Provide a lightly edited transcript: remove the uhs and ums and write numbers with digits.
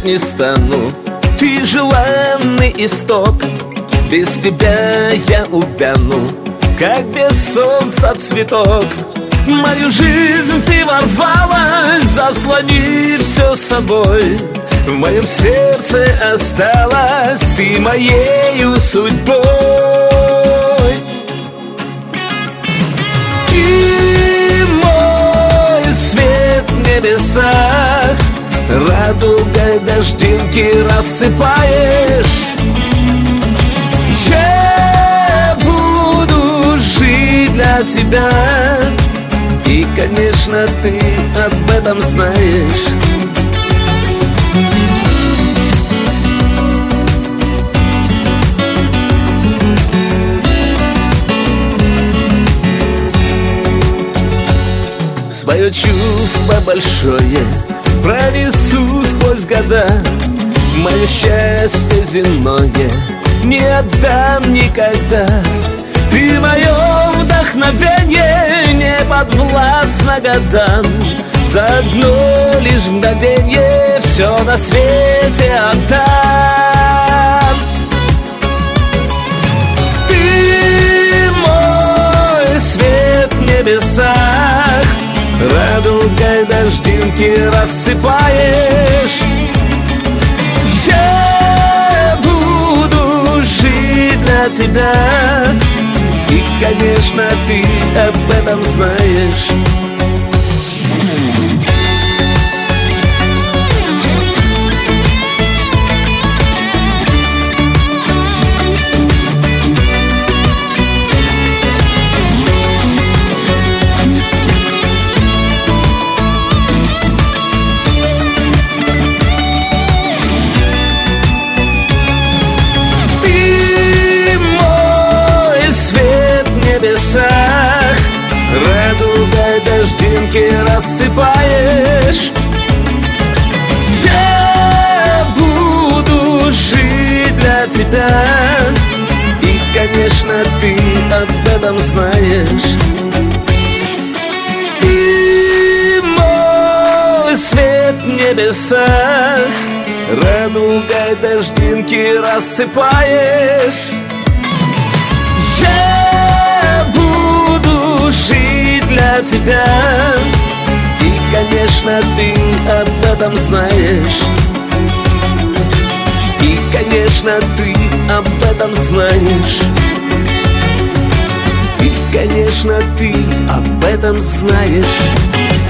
ждать не стану. Ты желанный исток, без тебя я увяну, как без солнца цветок. В мою жизнь ты ворвалась, заслонив все собой. В моем сердце осталась ты моею судьбой. Ты мой свет в небесах, радугой дождинки рассыпаешь. Я буду жить для тебя, и, конечно, ты об этом знаешь. Свое чувство большое пронесу сквозь года. Мое счастье земное не отдам никогда. Ты мое вдохновение, не подвластно годам. За одно лишь мгновенье все на свете отдам. Ты мой свет в небесах, радугой дождинки рассыпаешь. Я буду жить для тебя, и, конечно, ты об этом знаешь. Радугой дождинки рассыпаешь. Я буду жить для тебя, и, конечно, ты об этом знаешь. Ты мой свет в небесах, радугой дождинки рассыпаешь. Жить для тебя, и, конечно, ты об этом знаешь. И, конечно, ты об этом знаешь. И, конечно, ты об этом знаешь.